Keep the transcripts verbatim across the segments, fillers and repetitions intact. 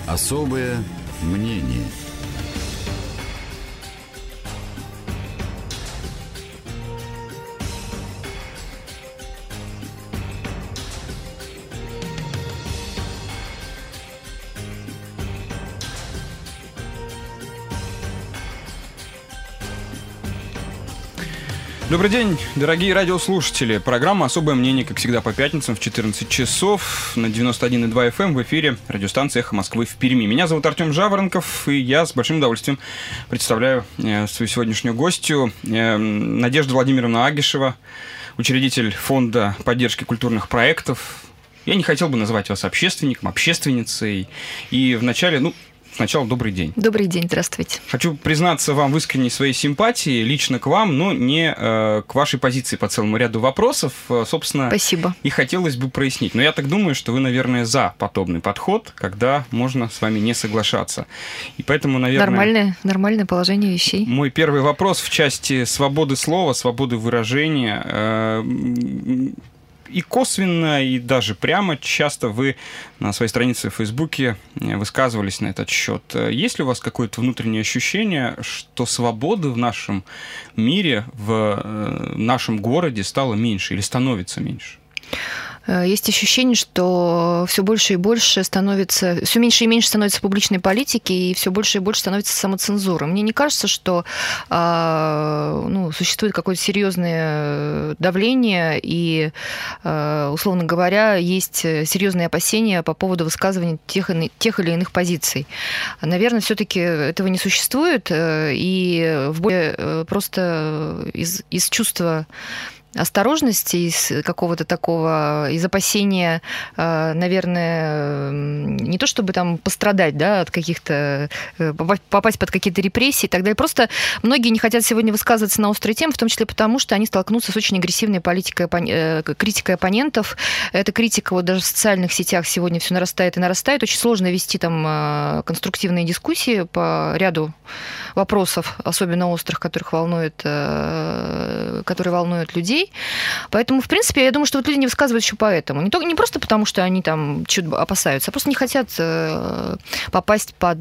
Особое мнение. Добрый день, дорогие радиослушатели. Программа «Особое мнение», как всегда, по пятницам в четырнадцать часов на девяносто один и два эф эм в эфире радиостанции «Эхо Москвы» в Перми. Меня зовут Артем Жаворонков, и я с большим удовольствием представляю э, свою сегодняшнюю гостью э, Надежду Владимировну Агишева, учредитель Фонда поддержки культурных проектов. Я не хотел бы называть вас общественником, общественницей. И вначале, ну, сначала добрый день. Добрый день, здравствуйте. Хочу признаться вам в искренней своей симпатии лично к вам, но не э, к вашей позиции по целому ряду вопросов. Собственно, спасибо. И хотелось бы прояснить. Но я так думаю, что вы, наверное, за подобный подход, когда можно с вами не соглашаться. И поэтому, наверное... Нормальное, нормальное положение вещей. Мой первый вопрос в части свободы слова, свободы выражения... Э, И косвенно, и даже прямо часто вы на своей странице в Фейсбуке высказывались на этот счет. Есть ли у вас какое-то внутреннее ощущение, что свободы в нашем мире, в нашем городе стало меньше или становится меньше? Есть ощущение, что все больше и больше становится, все меньше и меньше становится публичной политики, и все больше и больше становится самоцензура. Мне не кажется, что ну, существует какое-то серьезное давление, и, условно говоря, есть серьезные опасения по поводу высказывания тех, тех или иных позиций. Наверное, все-таки этого не существует, и в более просто из, из чувства осторожности, из какого-то такого, из опасения, наверное, не то чтобы там пострадать, да, от каких-то, попасть под какие-то репрессии и так далее. Просто многие не хотят сегодня высказываться на острые темы, в том числе потому, что они столкнутся с очень агрессивной политикой, критикой оппонентов. Эта критика вот даже в социальных сетях сегодня все нарастает и нарастает. Очень сложно вести там конструктивные дискуссии по ряду вопросов, особенно острых, которых волнует, которые волнуют людей. Поэтому, в принципе, я думаю, что вот люди не высказывают еще поэтому. Не, то, не просто потому, что они там чего-то опасаются, а просто не хотят попасть под...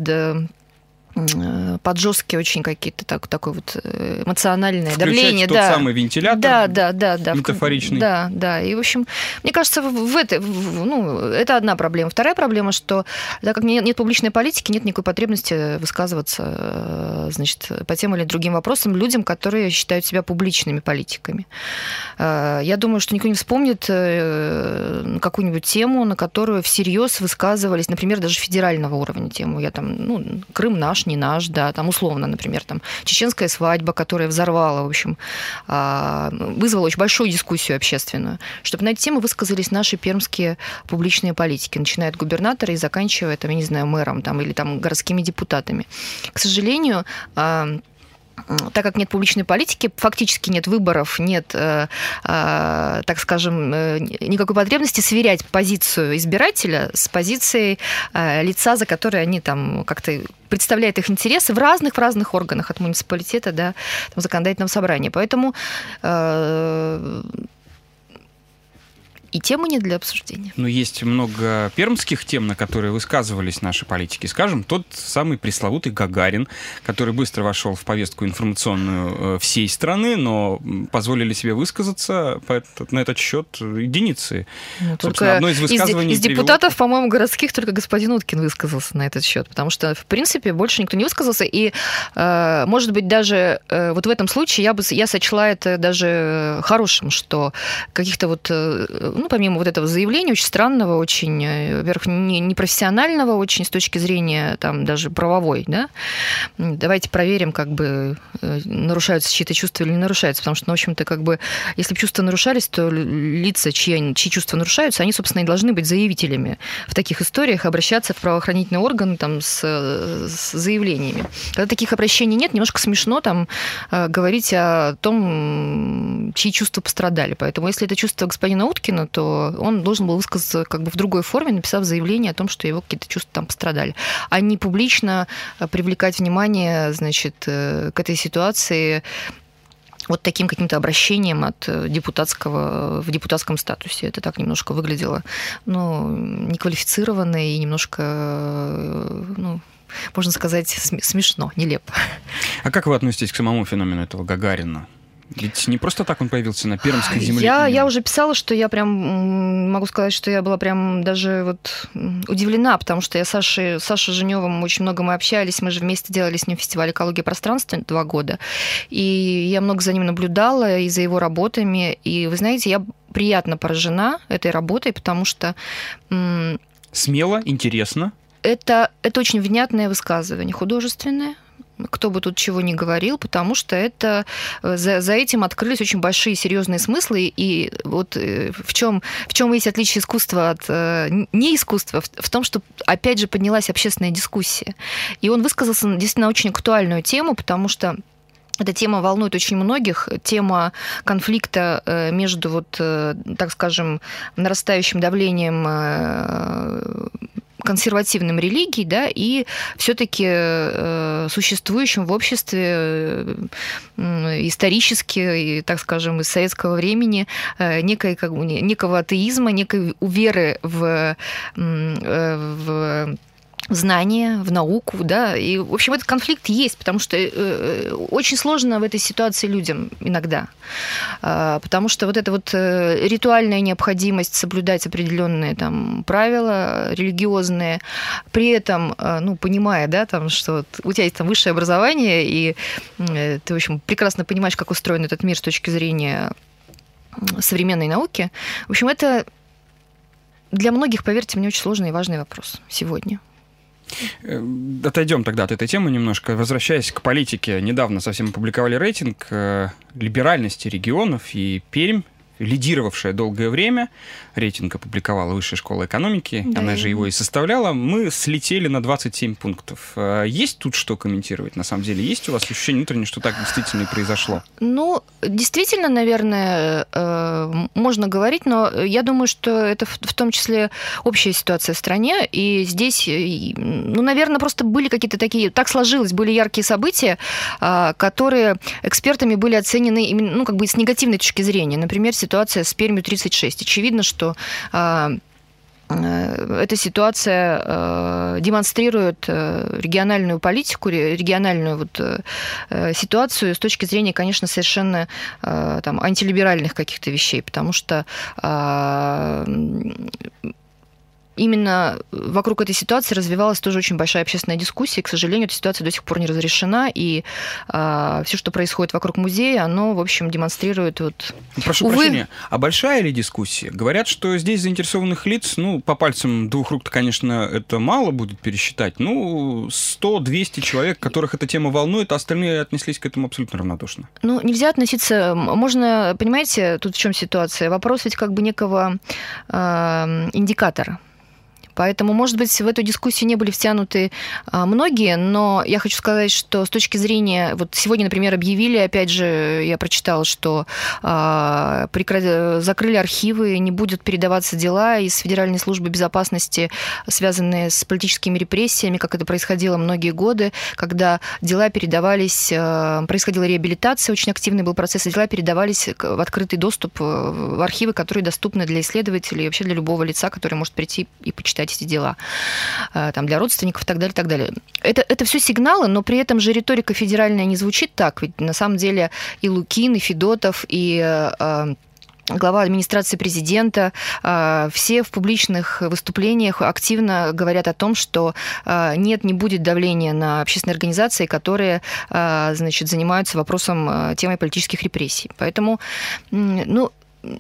под жесткие очень какие-то так, такое вот эмоциональное включать давление. Тот да. самый вентилятор, да, да, да, да, метафоричный. Да, да. И, в общем, мне кажется, в это, ну, это одна проблема. Вторая проблема, что так как нет публичной политики, нет никакой потребности высказываться, значит, по тем или другим вопросам людям, которые считают себя публичными политиками. Я думаю, что никто не вспомнит какую-нибудь тему, на которую всерьез высказывались, например, даже федерального уровня тему. Я там, ну, Крым наш, не наш, да, там условно, например, там чеченская свадьба, которая взорвала, в общем, вызвала очень большую дискуссию общественную, чтобы на эту тему высказались наши пермские публичные политики, начиная от губернатора и заканчивая, там, я не знаю, мэром там, или там городскими депутатами. К сожалению, так как нет публичной политики, фактически нет выборов, нет, э, э, так скажем, э, никакой потребности сверять позицию избирателя с позицией э, лица, за которое они там как-то представляют их интересы в разных, в разных органах, от муниципалитета до там, законодательного собрания. Поэтому э, и темы нет для обсуждения. Но есть много пермских тем, на которые высказывались наши политики. Скажем, тот самый пресловутый Гагарин, который быстро вошел в повестку информационную всей страны, но позволили себе высказаться на этот счет единицы. Ну, только одно из высказываний из, из депутатов, привело... по-моему, городских только господин Уткин высказался на этот счет, потому что, в принципе, больше никто не высказался. И, может быть, даже вот в этом случае я бы я сочла это даже хорошим, что каких-то вот... Ну, помимо вот этого заявления, очень странного, очень, во-первых, непрофессионального, очень с точки зрения там даже правовой, да, давайте проверим, как бы нарушаются чьи-то чувства или не нарушаются, потому что, ну, в общем-то, как бы, если бы чувства нарушались, то лица, чьи, чьи чувства нарушаются, они, собственно, и должны быть заявителями в таких историях, обращаться в правоохранительные органы там с, с заявлениями. Когда таких обращений нет, немножко смешно там говорить о том, чьи чувства пострадали. Поэтому, если это чувство господина Уткина, то он должен был высказаться как бы в другой форме, написав заявление о том, что его какие-то чувства там пострадали, а не публично привлекать внимание, значит, к этой ситуации вот таким каким-то обращением от депутатского в депутатском статусе. Это так немножко выглядело, ну, неквалифицированно и немножко, ну, можно сказать, смешно, нелепо. А как вы относитесь к самому феномену этого Гагарина? Ведь не просто так он появился на Пермской земле. Я, я уже писала, что я прям могу сказать, что я была прям даже вот удивлена, потому что я с Сашей, Сашей Женёвым очень много мы общались, мы же вместе делали с ним фестиваль «Экология пространства» два года, и я много за ним наблюдала и за его работами, и вы знаете, я приятно поражена этой работой, потому что... М- Смело, интересно. Это, это очень внятное высказывание, художественное, кто бы тут чего ни говорил, потому что это, за, за этим открылись очень большие серьезные смыслы, и вот в чем, в чем есть отличие искусства от не искусства, в, в том, что опять же поднялась общественная дискуссия. И он высказался действительно на очень актуальную тему, потому что эта тема волнует очень многих. Тема конфликта между, вот, так скажем, нарастающим давлением консервативным религий, да, и все-таки э, существующим в обществе э, исторически, и, так скажем, из советского времени э, некой, как бы, некого атеизма, некой веры в, э, в в знания, в науку, да, и, в общем, этот конфликт есть, потому что э, очень сложно в этой ситуации людям иногда, э, потому что вот эта вот э, ритуальная необходимость соблюдать определенные там правила религиозные, при этом, э, ну, понимая, да, там, что вот у тебя есть там высшее образование, и э, ты, в общем, прекрасно понимаешь, как устроен этот мир с точки зрения современной науки, в общем, это для многих, поверьте мне, очень сложный и важный вопрос сегодня. Отойдем тогда от этой темы немножко. Возвращаясь к политике, недавно совсем опубликовали рейтинг либеральности регионов, и Пермь, лидировавшая долгое время, рейтинг опубликовала Высшая школа экономики, да, она же его и составляла, мы слетели на двадцать семь пунктов. Есть тут что комментировать? На самом деле, есть у вас ощущение внутреннее, что так действительно и произошло? Ну, действительно, наверное, можно говорить, но я думаю, что это в том числе общая ситуация в стране, и здесь, ну, наверное, просто были какие-то такие, так сложилось, были яркие события, которые экспертами были оценены именно, ну, как бы с негативной точки зрения. Например, ситуация с Пермью тридцать шесть. Очевидно, что э, э, эта ситуация э, демонстрирует э, региональную политику, региональную вот, э, ситуацию с точки зрения, конечно, совершенно э, там, антилиберальных каких-то вещей, потому что э, именно вокруг этой ситуации развивалась тоже очень большая общественная дискуссия. К сожалению, эта ситуация до сих пор не разрешена, и э, все, что происходит вокруг музея, оно, в общем, демонстрирует... Вот, прошу увы... прощения, а большая ли дискуссия? Говорят, что здесь заинтересованных лиц, ну, по пальцам двух рук-то, конечно, это мало будет пересчитать, ну, сто-двести человек, которых эта тема волнует, а остальные отнеслись к этому абсолютно равнодушно. Ну, нельзя относиться... Можно, понимаете, тут в чем ситуация? Вопрос ведь как бы некого э, индикатора. Поэтому, может быть, в эту дискуссию не были втянуты многие, но я хочу сказать, что с точки зрения... Вот сегодня, например, объявили, опять же, я прочитала, что а, прекра... закрыли архивы, не будут передаваться дела из Федеральной службы безопасности, связанные с политическими репрессиями, как это происходило многие годы, когда дела передавались... Происходила реабилитация, очень активный был процесс, и дела передавались в открытый доступ в архивы, которые доступны для исследователей и вообще для любого лица, который может прийти и почитать эти дела, там, для родственников и так далее, и так далее. Это, это все сигналы, но при этом же риторика федеральная не звучит так, ведь на самом деле и Лукин, и Федотов, и э, глава администрации президента, э, все в публичных выступлениях активно говорят о том, что э, нет, не будет давления на общественные организации, которые, э, значит, занимаются вопросом э, темой политических репрессий. Поэтому, э, ну,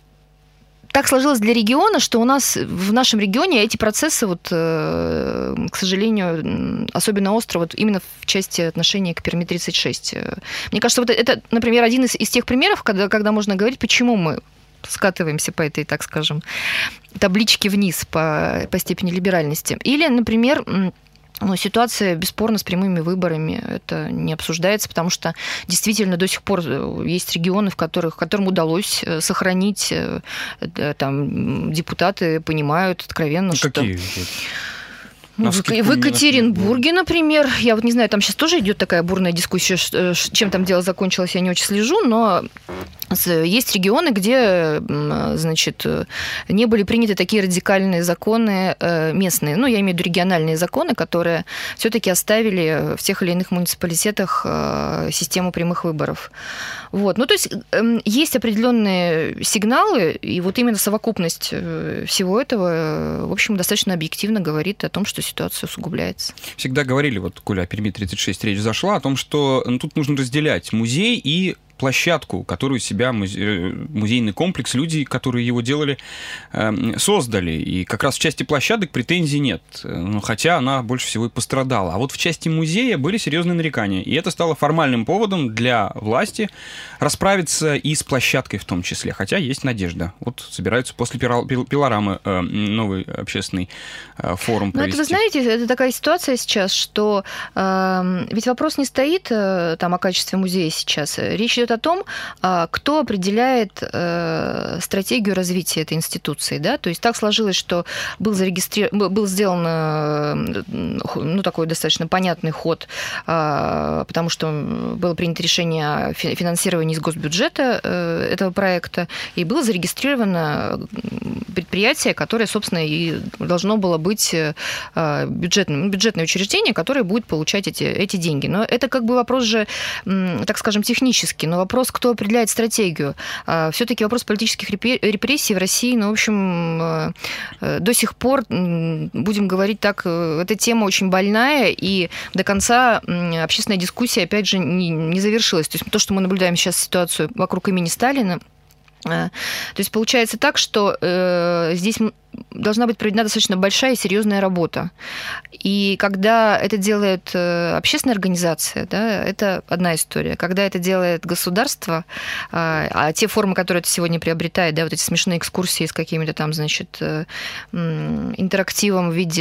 так сложилось для региона, что у нас в нашем регионе эти процессы, вот, к сожалению, особенно остро вот именно в части отношения к Перми тридцать шесть. Мне кажется, вот это, например, один из, из тех примеров, когда, когда можно говорить, почему мы скатываемся по этой, так скажем, табличке вниз по, по степени либеральности. Или, например... Ну, ситуация, бесспорно, с прямыми выборами. Это не обсуждается, потому что действительно до сих пор есть регионы, в которых, которым удалось сохранить, там, депутаты понимают откровенно, ну, что... Какие? Ну, в, в Екатеринбурге, например, я вот не знаю, там сейчас тоже идет такая бурная дискуссия, чем там дело закончилось, я не очень слежу, но есть регионы, где, значит, не были приняты такие радикальные законы местные, ну, я имею в виду региональные законы, которые все-таки оставили в тех или иных муниципалитетах систему прямых выборов. Вот. Ну, то есть есть определенные сигналы, и вот именно совокупность всего этого, в общем, достаточно объективно говорит о том, что ситуация усугубляется. Всегда говорили, вот, Коля, о Перми тридцать шесть речь зашла, о том, что ну, тут нужно разделять музей и площадку, которую себя музе... музейный комплекс, люди, которые его делали, создали. И как раз в части площадок претензий нет, ну, хотя она больше всего и пострадала. А вот в части музея были серьезные нарекания. И это стало формальным поводом для власти расправиться и с площадкой в том числе. Хотя есть надежда. Вот собираются после пилорамы новый общественный форум провести. Ну, это, вы знаете, это такая ситуация сейчас, что э, ведь вопрос не стоит там о качестве музея сейчас. Речь идет о том, кто определяет стратегию развития этой институции. Да? То есть так сложилось, что был, зарегистри... был сделан ну, такой достаточно понятный ход, потому что было принято решение о финансировании из госбюджета этого проекта, и было зарегистрировано предприятие, которое, собственно, и должно было быть бюджетным, бюджетное учреждение, которое будет получать эти, эти деньги. Но это как бы вопрос же, так скажем, технический. Но вопрос, кто определяет стратегию. Все-таки вопрос политических репрессий в России, ну, в общем, до сих пор, будем говорить так, эта тема очень больная, и до конца общественная дискуссия, опять же, не завершилась. То есть то, что мы наблюдаем сейчас ситуацию вокруг имени Сталина, то есть получается так, что э, здесь должна быть проведена достаточно большая и серьезная работа. И когда это делает общественная организация, да, это одна история. Когда это делает государство, а те формы, которые это сегодня приобретает, да, вот эти смешные экскурсии с какими-то там, значит, интерактивом в виде,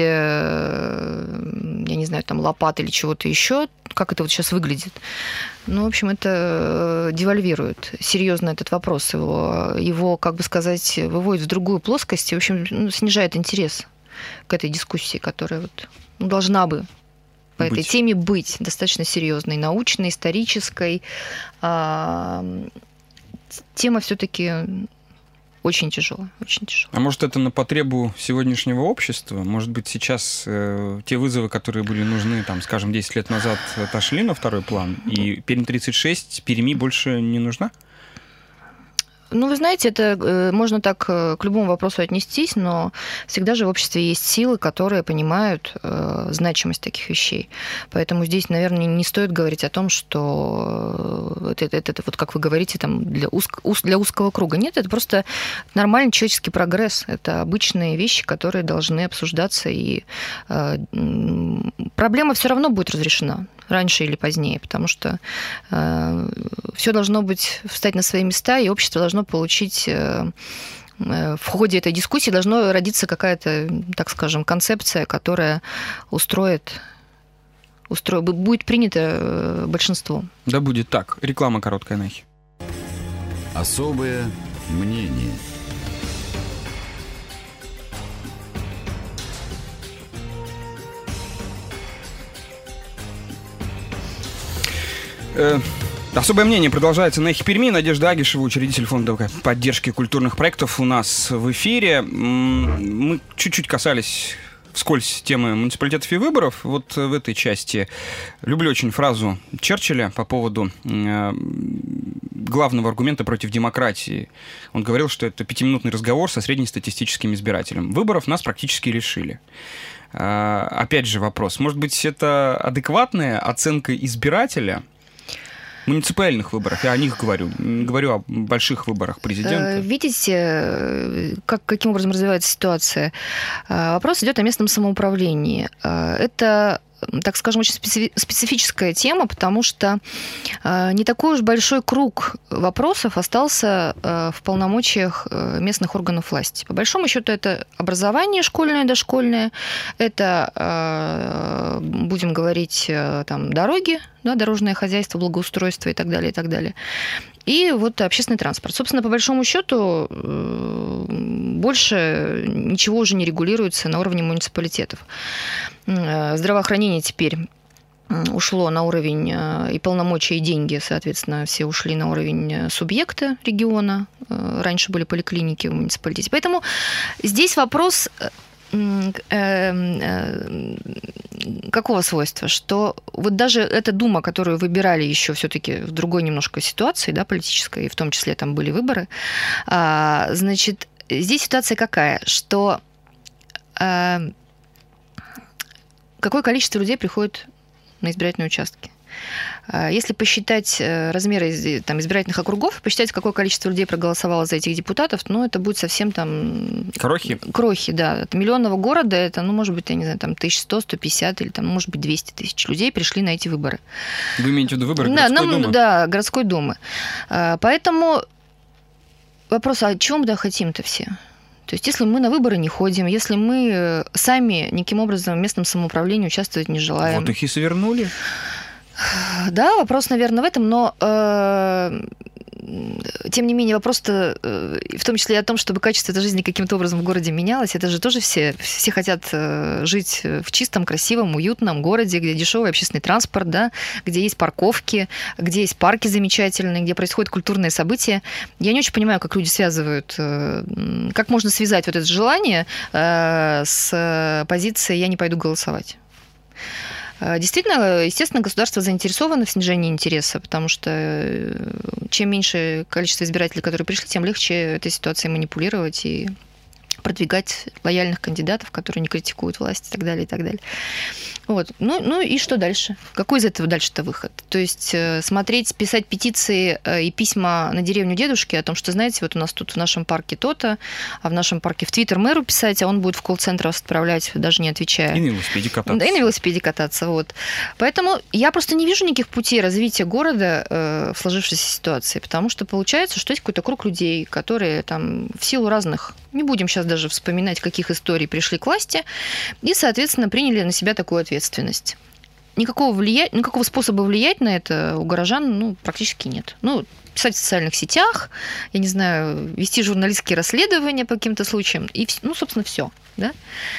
я не знаю, там лопат или чего-то еще, как это вот сейчас выглядит. Ну, в общем, это девальвирует серьезно этот вопрос. Его, его, как бы сказать, выводит в другую плоскость и, в общем, ну, снижает интерес к этой дискуссии, которая вот, ну, должна бы по быть. Этой теме быть достаточно серьезной, научной, исторической. А, тема все-таки очень тяжелая, очень тяжелая. А может, это на потребу сегодняшнего общества? Может быть, сейчас э, те вызовы, которые были нужны, там, скажем, десять лет назад, отошли на второй план, и Пермь тридцать шесть, Перми больше не нужна? Ну, вы знаете, это можно так к любому вопросу отнестись, но всегда же в обществе есть силы, которые понимают э, значимость таких вещей. Поэтому здесь, наверное, не стоит говорить о том, что это, это, это вот как вы говорите, там, для, узк, уз, для узкого круга. Нет, это просто нормальный человеческий прогресс. Это обычные вещи, которые должны обсуждаться, и э, проблема все равно будет разрешена раньше или позднее, потому что э, все должно быть, встать на свои места, и общество должно получить, э, э, в ходе этой дискуссии должно родиться какая-то, так скажем, концепция, которая устроит, устро... будет принята большинством. Да будет так. Реклама короткая, Нахи. Особое мнение. Особое мнение продолжается на Эхе Перми. Надежда Агишева, учредитель фонда поддержки культурных проектов, у нас в эфире. Мы чуть-чуть касались вскользь темы муниципалитетов и выборов. Вот в этой части люблю очень фразу Черчилля по поводу главного аргумента против демократии. Он говорил, что это пятиминутный разговор со среднестатистическим избирателем. Выборов нас практически лишили. Опять же вопрос. Может быть, это адекватная оценка избирателя муниципальных выборах, я о них говорю, не говорю о больших выборах президента. Видите, как, каким образом развивается ситуация? Вопрос идет о местном самоуправлении. Это, так скажем, очень специфическая тема, потому что не такой уж большой круг вопросов остался в полномочиях местных органов власти. По большому счету, это образование школьное, дошкольное, это, будем говорить, там, дороги, да, дорожное хозяйство, благоустройство и так далее, и так далее. и вот общественный транспорт. Собственно, по большому счету, больше ничего уже не регулируется на уровне муниципалитетов. Здравоохранение теперь ушло на уровень и полномочия, и деньги, соответственно, все ушли на уровень субъекта региона. Раньше были поликлиники в муниципалитете. Поэтому здесь вопрос какого свойства? Что вот даже эта дума, которую выбирали еще все-таки в другой немножко ситуации, да, политической, и в том числе там были выборы, значит, здесь ситуация какая? Что какое количество людей приходит на избирательные участки? Если посчитать размеры там, избирательных округов, посчитать, какое количество людей проголосовало за этих депутатов, ну, это будет совсем там... Крохи? Крохи, да. От миллионного города это, ну, может быть, я не знаю, там тысяча сто, сто пятьдесят или, там, может быть, двести тысяч людей пришли на эти выборы. Вы имеете в виду выборы да, городской нам, думы? Да, городской думы. Поэтому вопрос, а чего мы да хотим-то все? То есть, если мы на выборы не ходим, если мы сами никаким образом в местном самоуправлении участвовать не желаем... Вот их и свернули. Да, вопрос, наверное, в этом, но э, тем не менее вопрос-то э, в том числе и о том, чтобы качество этой жизни каким-то образом в городе менялось. Это же тоже все, все хотят жить в чистом, красивом, уютном городе, где дешевый общественный транспорт, да, где есть парковки, где есть парки замечательные, где происходят культурные события. Я не очень понимаю, как люди связывают, э, как можно связать вот это желание э, с позицией «я не пойду голосовать». Действительно, естественно, государство заинтересовано в снижении интереса, потому что чем меньше количество избирателей, которые пришли, тем легче этой ситуацией манипулировать и продвигать лояльных кандидатов, которые не критикуют власть и так далее, и так далее. Вот. Ну, ну и что дальше? Какой из этого дальше-то выход? То есть смотреть, писать петиции и письма на деревню дедушки о том, что, знаете, вот у нас тут в нашем парке то-то, а в нашем парке в Твиттер мэру писать, а он будет в колл-центр вас отправлять, даже не отвечая. И на велосипеде кататься. Да, и на велосипеде кататься. Вот. Поэтому я просто не вижу никаких путей развития города э, в сложившейся ситуации, потому что получается, что есть какой-то круг людей, которые там в силу разных, не будем сейчас даже вспоминать, каких историй пришли к власти, и, соответственно, приняли на себя такую ответственность. Никакого, влия... Никакого способа влиять на это у горожан ну, практически нет. Ну, писать в социальных сетях, я не знаю, вести журналистские расследования по каким-то случаям, и, ну, собственно, все. Да?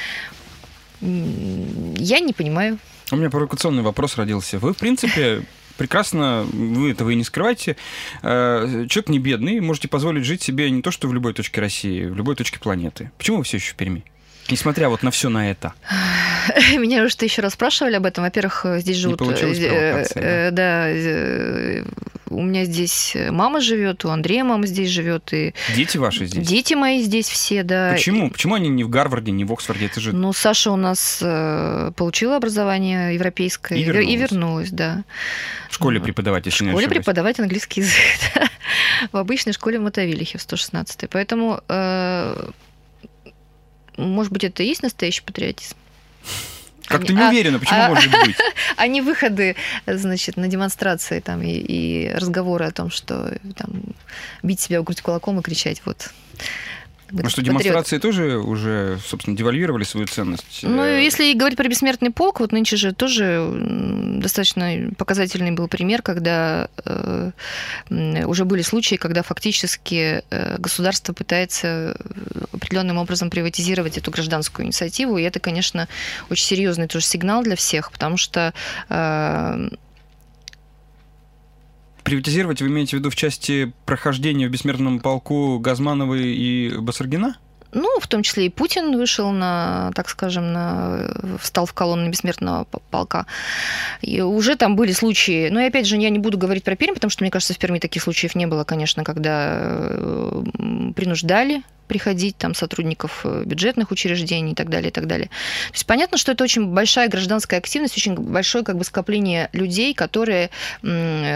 Я не понимаю. У меня провокационный вопрос родился. Вы, в принципе... Прекрасно, вы этого и не скрываете. Человек не бедный, можете позволить жить себе не то, что в любой точке России, в любой точке планеты. Почему вы все еще в Перми? Несмотря вот на все на это. Меня уже еще раз спрашивали об этом. Во-первых, здесь живут... Не получилось провокация, да? Да, у меня здесь мама живет, у Андрея мама здесь живет. И дети ваши здесь? Дети мои здесь все, да. Почему? Почему они не в Гарварде, не в Оксфорде? Это же... Ну, Саша у нас получила образование европейское. И вернулась, и вернулась да. В школе преподавать, если не В школе ошибаюсь. преподавать английский язык, да. В обычной школе в Мотовилихе, в сто шестнадцатой. Поэтому, э, может быть, это и есть настоящий патриотизм? Как-то не уверена, почему а, может быть? А не выходы, значит, на демонстрации там, и, и разговоры о том, что там, бить себя в грудь кулаком и кричать вот... Ну что, демонстрации тоже уже, собственно, девальвировали свою ценность? Ну, если говорить про бессмертный полк, вот нынче же тоже достаточно показательный был пример, когда э, уже были случаи, когда фактически государство пытается определенным образом приватизировать эту гражданскую инициативу, и это, конечно, очень серьезный тоже сигнал для всех, потому что... Э, Приватизировать вы имеете в виду в части прохождения в бессмертном полку Газмановой и Басаргина? Ну, в том числе и Путин вышел на, так скажем, на, встал в колонну бессмертного полка. И уже там были случаи, но и опять же, я не буду говорить про Пермь, потому что, мне кажется, в Перми таких случаев не было, конечно, когда принуждали приходить там сотрудников бюджетных учреждений и так далее, и так далее. То есть понятно, что это очень большая гражданская активность, очень большое как бы скопление людей, которые, ну,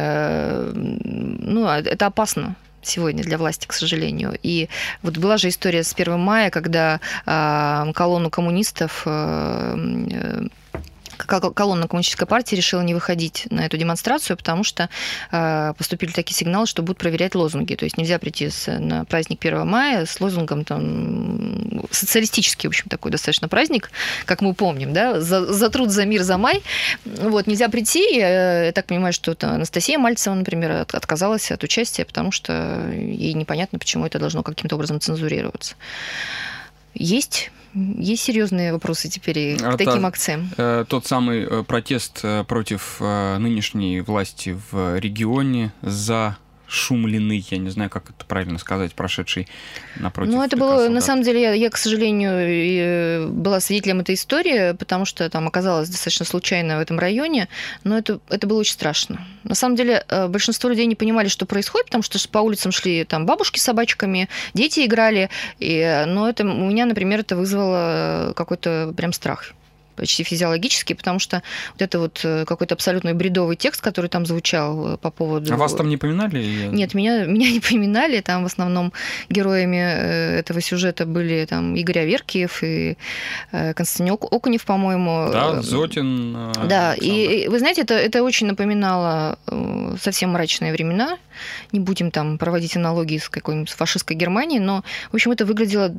это опасно сегодня для власти, к сожалению. И вот была же история с первого мая, когда колонну коммунистов как колонна Коммунистической партии решила не выходить на эту демонстрацию, потому что э, поступили такие сигналы, что будут проверять лозунги. То есть нельзя прийти с, на праздник первого мая с лозунгом там, социалистический, в общем, такой достаточно праздник, как мы помним, да, за, за труд, за мир, за май. Вот, нельзя прийти. Я, я так понимаю, что это Анастасия Мальцева, например, от, отказалась от участия, потому что ей непонятно, почему это должно каким-то образом цензурироваться. Есть... Есть серьезные вопросы теперь и к таким акциям? Тот самый протест против нынешней власти в регионе за шумленный, я не знаю, как это правильно сказать, прошедший напротив. Ну, это было, солдат. На самом деле, я, я, к сожалению, была свидетелем этой истории, потому что там оказалась достаточно случайно в этом районе, но это, это было очень страшно. На самом деле, большинство людей не понимали, что происходит, потому что по улицам шли там бабушки с собачками, дети играли, и, но это, у меня, например, это вызвало какой-то прям страх. Почти физиологически, потому что вот это вот какой-то абсолютно бредовый текст, который там звучал по поводу... А вас там не поминали? Нет, меня, меня не поминали. Там в основном героями этого сюжета были там Игорь Аверкиев и Константин Окунев, по-моему. Да, Зотин. Да, и вы знаете, это, это очень напоминало совсем мрачные времена. Не будем там проводить аналогии с какой-нибудь фашистской Германией, но, в общем, это выглядело...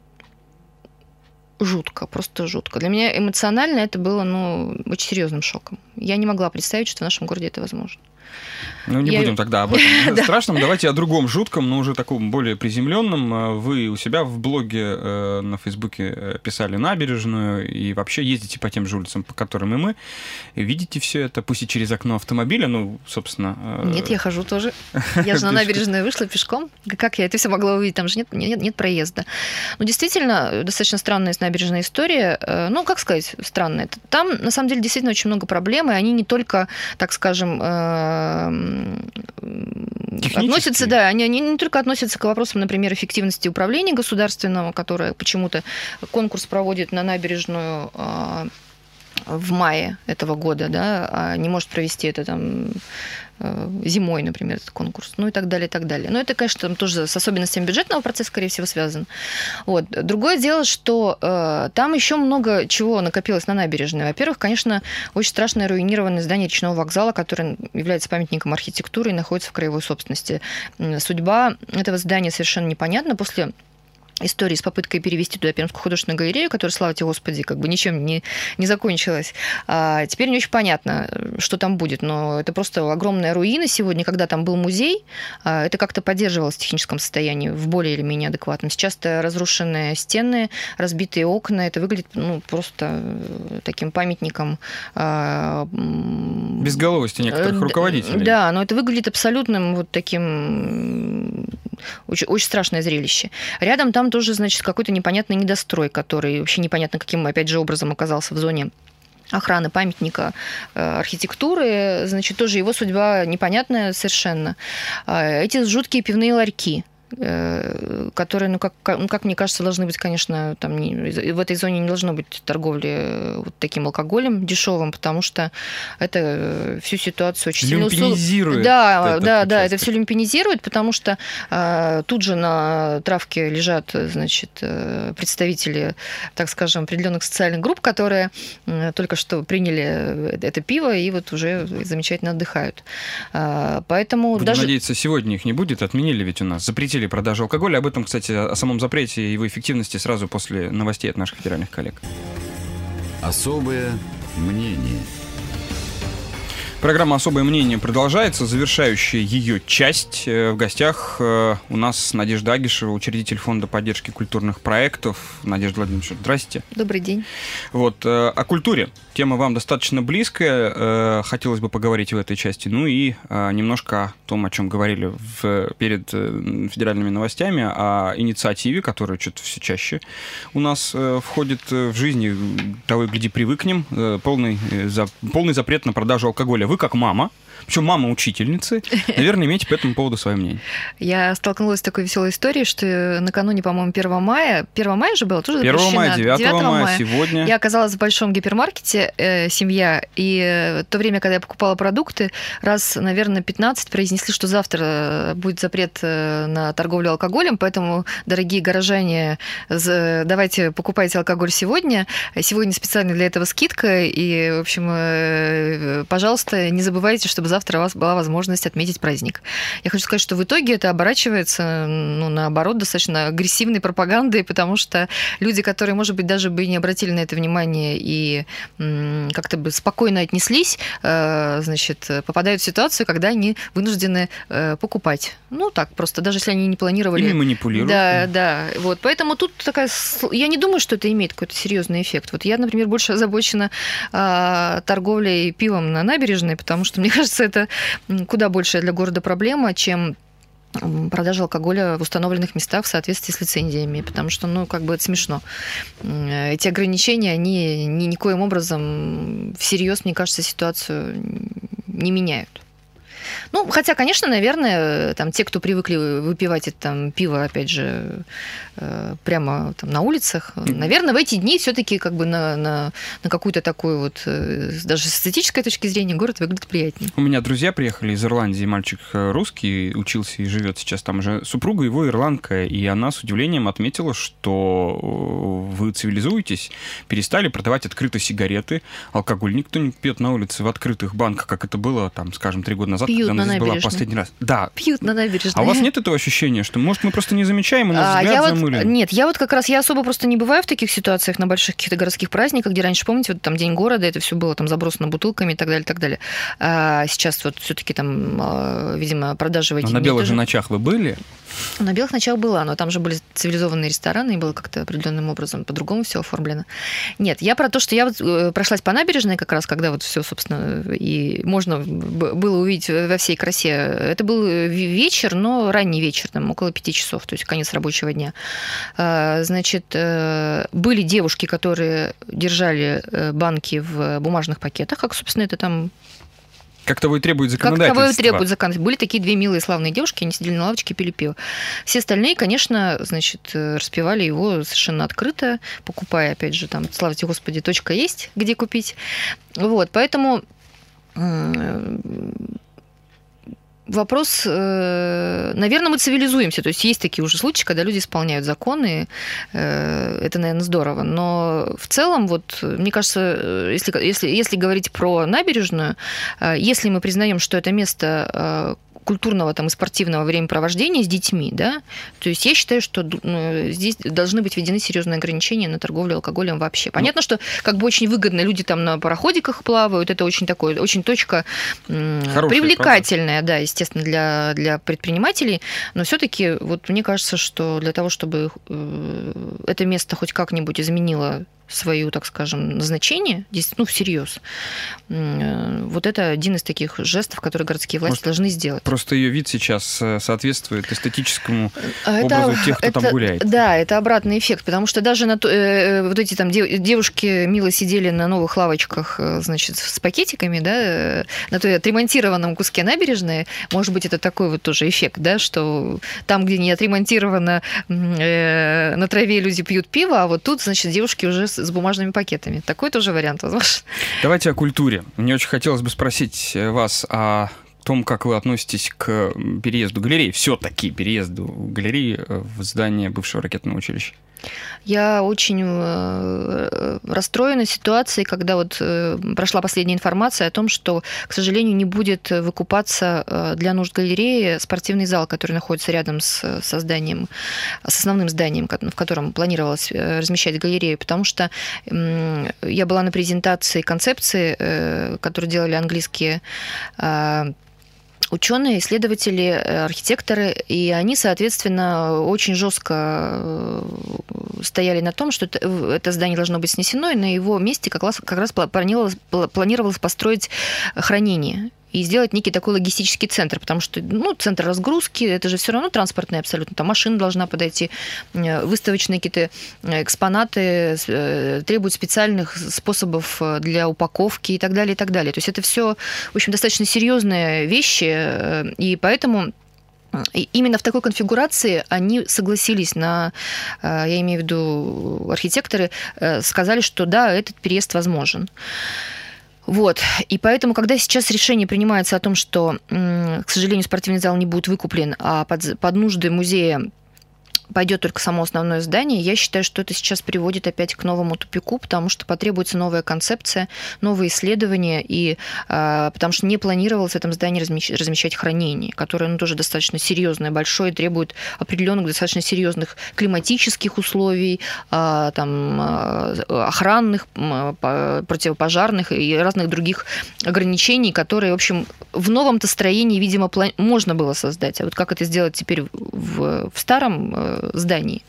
жутко, просто жутко. Для меня эмоционально это было, ну, очень серьезным шоком. Я не могла представить, что в нашем городе это возможно. Ну, не я... будем тогда об этом страшном. Давайте о другом жутком, но уже таком более приземленном. Вы у себя в блоге на Фейсбуке писали набережную и вообще ездите по тем же улицам, по которым и мы. Видите все это, пусть и через окно автомобиля, ну, собственно... Нет, я хожу тоже. Я же на набережную вышла пешком. Как я это все могла увидеть? Там же нет, нет, нет проезда. Ну, действительно, достаточно странная набережная история. Ну, как сказать, странная. Там, на самом деле, действительно очень много проблем, и они не только, так скажем, относятся, да, они, они не только относятся к вопросам, например, эффективности управления государственного, которое почему-то конкурс проводит на набережную в мае этого года, да, а не может провести это там зимой, например, этот конкурс, ну и так далее, и так далее. Но это, конечно, там тоже с особенностями бюджетного процесса, скорее всего, связано. Вот. Другое дело, что э, там еще много чего накопилось на набережной. Во-первых, конечно, очень страшное руинированное здание речного вокзала, которое является памятником архитектуры и находится в краевой собственности. Судьба этого здания совершенно непонятна. После истории с попыткой перевести туда Пермскую художественную галерею, которая, слава тебе, Господи, как бы ничем не, не закончилась. А теперь не очень понятно, что там будет, но это просто огромная руина сегодня. Когда там был музей, это как-то поддерживалось в техническом состоянии, в более или менее адекватном. Сейчас-то разрушенные стены, разбитые окна, это выглядит ну, просто таким памятником... безголовости некоторых руководителей. Да, но это выглядит абсолютным вот таким... Очень, очень страшное зрелище. Рядом там тоже, значит, какой-то непонятный недострой, который вообще непонятно каким, опять же, образом оказался в зоне охраны памятника архитектуры. Значит, тоже его судьба непонятная совершенно. Эти жуткие пивные ларьки, которые, ну как, ну, как мне кажется, должны быть, конечно, там не, в этой зоне не должно быть торговли вот таким алкоголем дешевым, потому что это всю ситуацию очень сильно люмпинизирует. Да, да, да, это все люмпинизирует, потому что а, тут же на травке лежат, значит, представители, так скажем, определенных социальных групп, которые только что приняли это пиво и вот уже замечательно отдыхают. А, поэтому Будем даже... надеяться, сегодня их не будет, отменили ведь у нас, запретили продажу алкоголя. Об этом, кстати, о самом запрете и его эффективности сразу после новостей от наших федеральных коллег. Особое мнение. Программа «Особое мнение» продолжается, завершающая ее часть. В гостях у нас Надежда Агишева, учредитель Фонда поддержки культурных проектов. Надежда Владимировна, здрасте. Добрый день. Вот, о культуре. Тема вам достаточно близкая, хотелось бы поговорить в этой части. Ну и немножко о том, о чем говорили в, перед федеральными новостями, о инициативе, которая что-то все чаще у нас входит в жизнь. Того и гляди, привыкнем. Полный, полный запрет на продажу алкоголя. вы как мама, причем мама учительницы, наверное, имеете по этому поводу свое мнение. Я столкнулась с такой веселой историей, что накануне, по-моему, первого мая, первого мая же было тоже запрещено. первого мая, девятого мая, сегодня. Я оказалась в большом гипермаркете э, «Семья», и в то время, когда я покупала продукты, раз, наверное, пятнадцать произнесли, что завтра будет запрет на торговлю алкоголем, поэтому, дорогие горожане, давайте покупайте алкоголь сегодня. Сегодня специально для этого скидка, и, в общем, пожалуйста, не забывайте, чтобы завтра у вас была возможность отметить праздник. Я хочу сказать, что в итоге это оборачивается, ну, наоборот, достаточно агрессивной пропагандой, потому что люди, которые, может быть, даже бы не обратили на это внимание и как-то бы спокойно отнеслись, значит, попадают в ситуацию, когда они вынуждены покупать. Ну, так, просто, даже если они не планировали. Или манипулируют. Да, да. Вот. Поэтому тут такая... Я не думаю, что это имеет какой-то серьезный эффект. Вот я, например, больше озабочена торговлей пивом на набережной, потому что, мне кажется, это куда большая для города проблема, чем продажа алкоголя в установленных местах в соответствии с лицензиями, потому что, ну, как бы это смешно. Эти ограничения, они ни, никоим образом всерьез, мне кажется, ситуацию не меняют. Ну, хотя, конечно, наверное, там, те, кто привыкли выпивать это там, пиво, опять же, прямо там, на улицах, наверное, в эти дни все-таки как бы на, на, на какую-то такую вот, даже с эстетической точки зрения, город выглядит приятнее. У меня друзья приехали из Ирландии, мальчик русский, учился и живет сейчас там же. Супруга его ирландка, и она с удивлением отметила, что вы цивилизуетесь, перестали продавать открыто сигареты, алкоголь никто не пьет на улице в открытых банках, как это было, там, скажем, три года назад. Пьют когда на она здесь была последний раз. Да. Пьют на набережной. А у вас нет этого ощущения, что, может, мы просто не замечаем, и нас а, взгляд я замылен? Вот, нет, я вот как раз, я особо просто не бываю в таких ситуациях на больших каких-то городских праздниках, где раньше, помните, вот там День города, это все было там забросано бутылками и так далее, и так далее. А сейчас вот все-таки там, видимо, продажи в эти Но дни на белых тоже... же ночах вы были? На белых ночах была, но там же были цивилизованные рестораны, и было как-то определенным образом по-другому все оформлено. Нет, я про то, что я вот прошлась по набережной как раз, когда вот все, собственно, и можно было увидеть во всей красе. Это был вечер, но ранний вечер, там около пяти часов, то есть конец рабочего дня. Значит, были девушки, которые держали банки в бумажных пакетах, как, собственно, это там... Как того и требует законодательство. Как того и требует законодательство. Были такие две милые славные девушки, они сидели на лавочке, пили пиво. Все остальные, конечно, значит, распивали его совершенно открыто, покупая, опять же, там, слава тебе, Господи, точка есть, где купить. Вот, поэтому... Вопрос, наверное, мы цивилизуемся, то есть есть такие уже случаи, когда люди исполняют законы, это, наверное, здорово, но в целом, вот, мне кажется, если, если, если говорить про набережную, если мы признаем, что это место культурного там, и спортивного времяпровождения с детьми, да, то есть я считаю, что ну, здесь должны быть введены серьезные ограничения на торговлю алкоголем вообще. Понятно, ну, что как бы очень выгодно, люди там на пароходиках плавают, это очень такое, очень точка Хорошая, привлекательная, правда? Да, естественно, для, для предпринимателей, но все-таки вот мне кажется, что для того, чтобы это место хоть как-нибудь изменило свое, так скажем, назначение, ну, всерьез. Вот это один из таких жестов, которые городские власти Может, должны сделать. Просто ее вид сейчас соответствует эстетическому это, образу тех, кто это, там гуляет. Да, это обратный эффект, потому что даже на, э, вот эти там девушки мило сидели на новых лавочках, значит, с пакетиками, да, на той отремонтированном куске набережной, может быть, это такой вот тоже эффект, да, что там, где не отремонтировано, э, на траве люди пьют пиво, а вот тут, значит, девушки уже с бумажными пакетами. Такой тоже вариант возможно. Давайте о культуре. Мне очень хотелось бы спросить вас о том, как вы относитесь к переезду галереи, все-таки переезду галереи в здание бывшего ракетного училища. Я очень расстроена ситуацией, когда вот прошла последняя информация о том, что, к сожалению, не будет выкупаться для нужд галереи спортивный зал, который находится рядом с созданием, с основным зданием, в котором планировалось размещать галерею, потому что я была на презентации концепции, которую делали английские ученые, исследователи, архитекторы, и они, соответственно, очень жестко стояли на том, что это здание должно быть снесено, и на его месте как раз, как раз планировалось, планировалось построить хранение. и сделать некий такой логистический центр, потому что, ну, центр разгрузки, это же все равно транспортный абсолютно, там машина должна подойти, выставочные какие-то экспонаты требуют специальных способов для упаковки и так далее, и так далее. То есть это все, в общем, достаточно серьезные вещи, и поэтому именно в такой конфигурации они согласились на, я имею в виду архитекторы, сказали, что да, этот переезд возможен. Вот. И поэтому, когда сейчас решение принимается о том, что, к сожалению, спортивный зал не будет выкуплен, а под, под нужды музея пойдет только само основное здание, я считаю, что это сейчас приводит опять к новому тупику, потому что потребуется новая концепция, новые исследования, и, а, потому что не планировалось в этом здании размещать, размещать хранение, которое ну, тоже достаточно серьезное, большое, требует определенных достаточно серьезных климатических условий, а, там, охранных, противопожарных и разных других ограничений, которые, в общем, в новом-то строении, видимо, план... можно было создать. А вот как это сделать теперь в, в старом здании,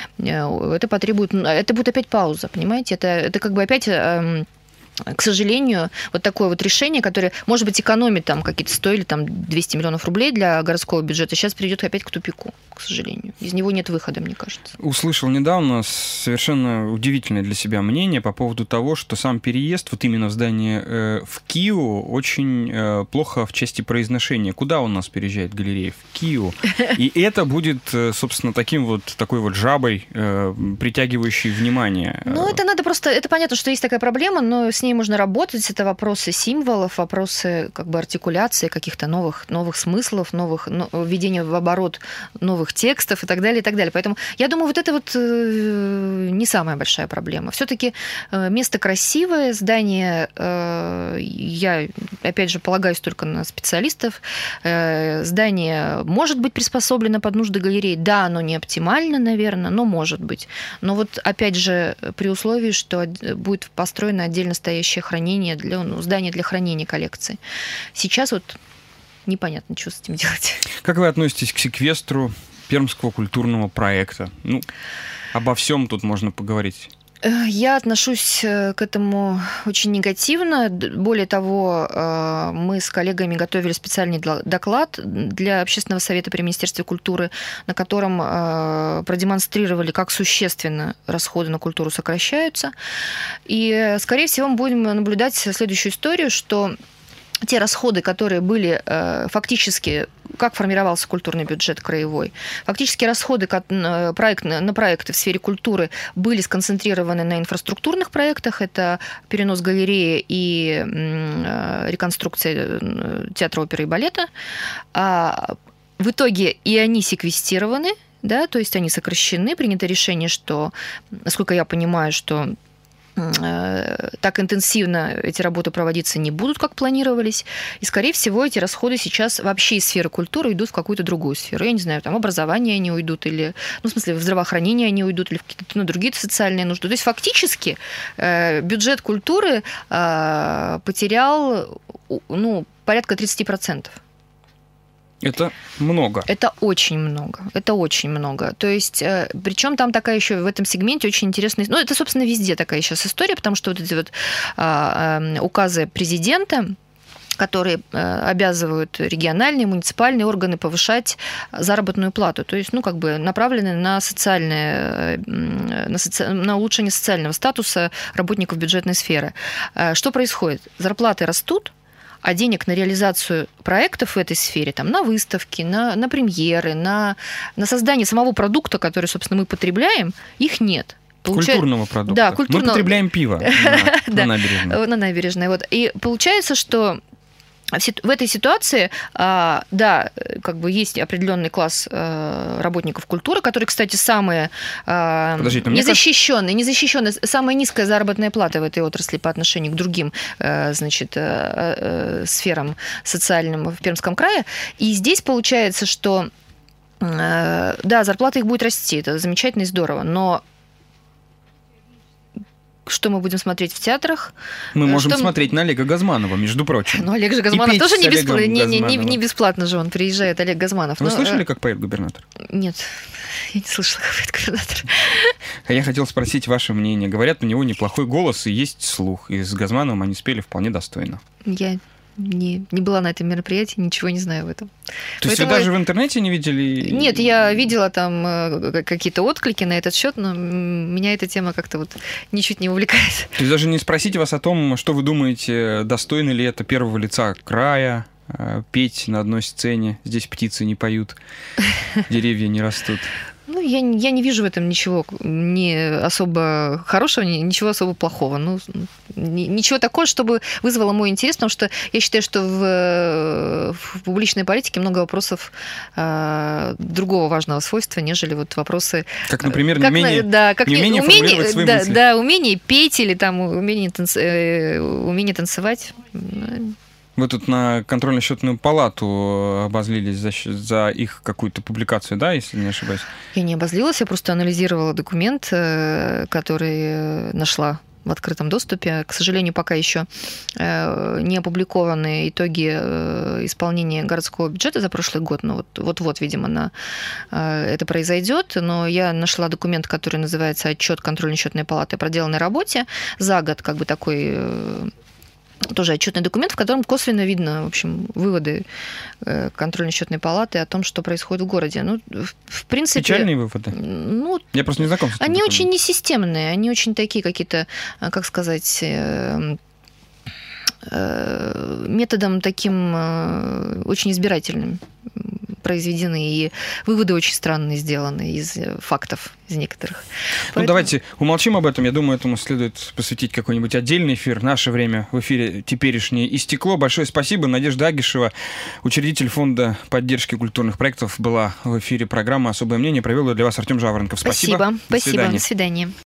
это потребует, это будет опять пауза, понимаете, это, это как бы опять, к сожалению, вот такое вот решение, которое, может быть, экономит там какие-то стоили там двести миллионов рублей для городского бюджета, сейчас приведет опять к тупику, к сожалению. Из него нет выхода, мне кажется. Услышал недавно совершенно удивительное для себя мнение по поводу того, что сам переезд вот именно в здание э, в Киеву очень э, плохо в части произношения. Куда у нас переезжает галерея? В Киеву. И это будет, собственно, таким вот, такой вот жабой, э, притягивающей внимание. Ну, это надо просто... Это понятно, что есть такая проблема, но с ней можно работать. Это вопросы символов, вопросы как бы артикуляции каких-то новых, новых смыслов, новых, ну, введения в оборот новых текстов и так далее, и так далее. Поэтому я думаю, вот это вот э, не самая большая проблема. Все-таки э, место красивое, здание, э, я, опять же, полагаюсь только на специалистов, э, здание может быть приспособлено под нужды галереи. Да, оно не оптимально, наверное, но может быть. Но вот, опять же, при условии, что будет построено отдельно стоящее хранение, для, ну, здание для хранения коллекции. Сейчас вот непонятно, что с этим делать. Как вы относитесь к секвестру Пермского культурного проекта? Ну, обо всем тут можно поговорить. Я отношусь к этому очень негативно. Более того, мы с коллегами готовили специальный доклад для Общественного совета при Министерстве культуры, на котором продемонстрировали, как существенно расходы на культуру сокращаются. И, скорее всего, мы будем наблюдать следующую историю, что те расходы, которые были фактически, как формировался культурный бюджет краевой, фактически расходы проект, на проекты в сфере культуры были сконцентрированы на инфраструктурных проектах, это перенос галереи и реконструкция театра оперы и балета. А в итоге и они секвестированы, да, то есть они сокращены, принято решение, что, насколько я понимаю, что так интенсивно эти работы проводиться не будут, как планировались. И, скорее всего, эти расходы сейчас вообще из сферы культуры идут в какую-то другую сферу. Я не знаю, там образование они уйдут, или, ну, в смысле, в здравоохранение они уйдут, или в какие-то ну, другие социальные нужды. То есть, фактически, бюджет культуры потерял, ну, порядка тридцать процентов. Это много. Это очень много. Это очень много. То есть, причем там такая еще в этом сегменте очень интересная... Ну, это, собственно, везде такая сейчас история, потому что вот эти вот а, а, указы президента, которые обязывают региональные, муниципальные органы повышать заработную плату, то есть, ну, как бы направлены на социальное, на, соци... на улучшение социального статуса работников бюджетной сферы. Что происходит? Зарплаты растут, а денег на реализацию проектов в этой сфере, там, на выставки, на, на премьеры, на, на создание самого продукта, который, собственно, мы потребляем, их нет. Получается... Культурного продукта. Да, культурного... Мы потребляем пиво на, на набережной. На набережной. Вот. И получается, что в этой ситуации, да, как бы есть определенный класс работников культуры, которые, кстати, самые незащищенные, незащищенные, самая низкая заработная плата в этой отрасли по отношению к другим, значит, сферам социальным в Пермском крае. И здесь получается, что, да, зарплата их будет расти, это замечательно и здорово, но что мы будем смотреть в театрах? Мы можем что... смотреть на Олега Газманова, между прочим. Ну, Олег же Газманов тоже не, бесп... не, не, не, не бесплатно же он приезжает, Олег Газманов. Вы Но... слышали, как поет губернатор? Нет, я не слышала, как поет губернатор. А я хотел спросить ваше мнение. Говорят, у него неплохой голос и есть слух. И с Газмановым они спели вполне достойно. Я не, не была на этом мероприятии, ничего не знаю об этом. То есть вы даже в интернете не видели? Нет, я видела там какие-то отклики на этот счет, но меня эта тема как-то вот ничуть не увлекает. То есть даже не спросить вас о том, что вы думаете, достойно ли это первого лица края, петь на одной сцене, здесь птицы не поют, деревья не растут? Ну, я, я не вижу в этом ничего не особо хорошего, ничего особо плохого. Ну, ничего такого, чтобы вызвало мой интерес, потому что я считаю, что в, в публичной политике много вопросов э, другого важного свойства, нежели вот вопросы... Как, например, как, не умение, да, как не умение умение, формулировать свои да, мысли. Да, умение петь или там умение, танц, э, умение танцевать... Вы тут на контрольно-счетную палату обозлились за, за их какую-то публикацию, да, если не ошибаюсь? Я не обозлилась, я просто анализировала документ, который нашла в открытом доступе. К сожалению, пока еще не опубликованы итоги исполнения городского бюджета за прошлый год, но вот, вот-вот, видимо, на, это произойдет. Но я нашла документ, который называется «Отчет контрольно-счетной палаты о проделанной работе». За год как бы такой... тоже отчетный документ, в котором косвенно видно, в общем, выводы контрольно-счетной палаты о том, что происходит в городе. Ну, в принципе... Печальные выводы? Ну, я просто не знаком с этим. Они документом. очень несистемные, они очень такие какие-то, как сказать... методом таким очень избирательным произведены, и выводы очень странные сделаны из фактов, из некоторых. Ну, Поэтому... давайте умолчим об этом. Я думаю, этому следует посвятить какой-нибудь отдельный эфир. Наше время в эфире теперешнее истекло. Большое спасибо. Надежда Агишева, учредитель фонда поддержки культурных проектов, была в эфире программы «Особое мнение». Провел ее для вас Артем Жаворонков. Спасибо. Спасибо. До Спасибо. свидания. До свидания.